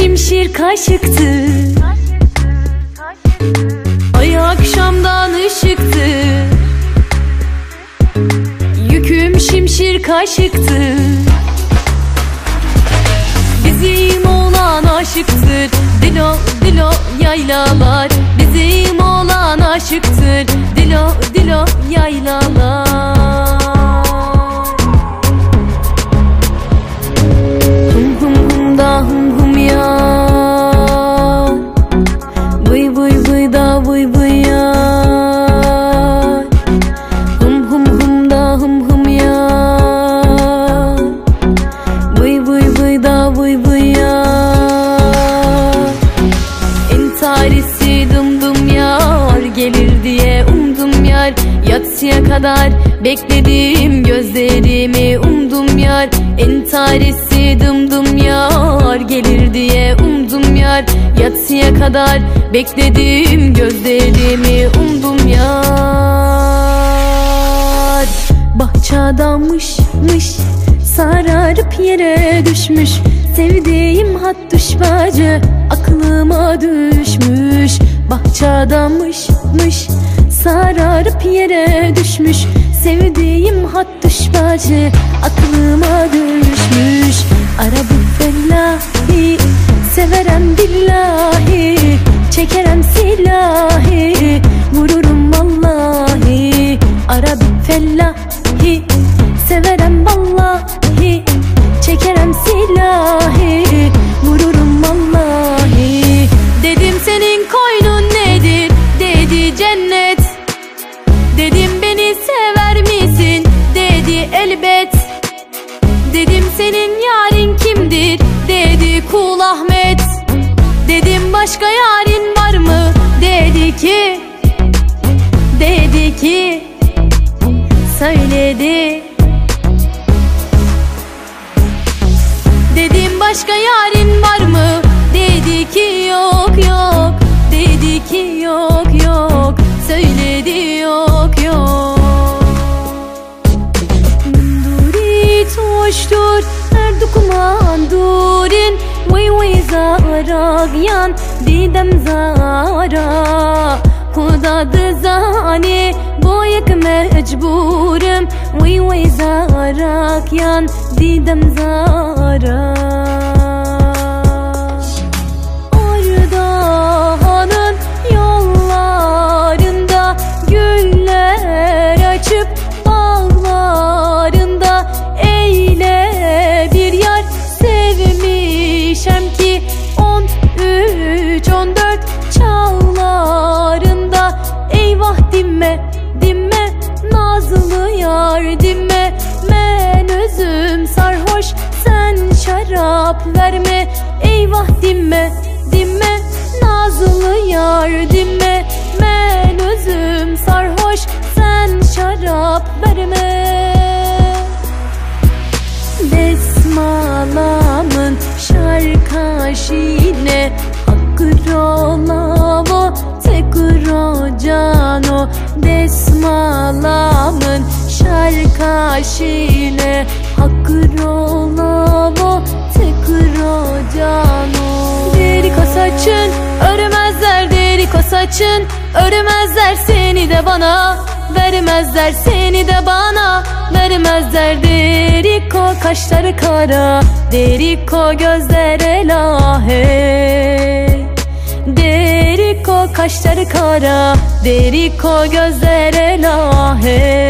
şimşir kaşıktı, ay akşamdan ışıktı. Yüküm şimşir kaşıktı, bizim oğlan aşıktır. Dilo dilo yaylalar, bizim oğlan aşıktır. Dilo dilo yaylalar. Hum hum hum da hum hum yar, vıy vıy vıy da vıy vıy yar. Hum hum hum da hum hum yar, vıy vıy vıy da vıy vıy yar. Entarisi dım dım yar, gelir diye umdum yar. Yatsıya kadar bekledim, gözlerimi umdum yar. Entarisi dım dım yar, gelir diye umdum yar. Yatsıya kadar bekledim, gözlerimi umdum yar. Bahçada mış mış sararıp yere düşmüş, sevdiğim hattuş bacı aklıma düşmüş. Bahçada mış mış sararıp yere düşmüş, sevdiğim hattuş bacı aklıma düşmüş. Arabu fellahi, severem billahi, çekerem silahi, vururum vallahi. Arabu fellahi, severem vallahi, çekerem silahi, vururum vallahi. Dedim senin koynun nedir, dedi cennet. Dedim beni sever misin, dedi elbet. Dedim senin yarın kimdir, dedi Kul Ahmet. Dedim başka yarın var mı, dedi ki söyledi. Dedim başka yarın var mı, dedi ki yok yok. Dedi ki yok yok, söyledi yok yok. Duri toştur her dukuman durin, vay vay zaragyan didem zara. Kudadı zani boyak mecburum, vay vay zarakyan didem zara. Ardahan'ın yollarında güller açıp bağlarında, eyle bir yar sevmişem ki 13-14 çağlarında. Eyvah dimme dimme nazlı yar dimme, men özüm sarhoş sen şarap verme. Eyvah dimme dimme nazlı yar dimme, men özüm sarhoş sen şarap verme. Desmalamın şarkaşine, hakkır olavo tekur ocano. Desmalamın şarkaşine, hakkır olavo tekur ocano. Derik o saçın örmezler, derik o saçın örmezler, seni de bana vermezler, seni de bana vermezler. Derik o kaşları kara, derik o gözler elahe. Derik o kaşları kara, derik o gözler elahe.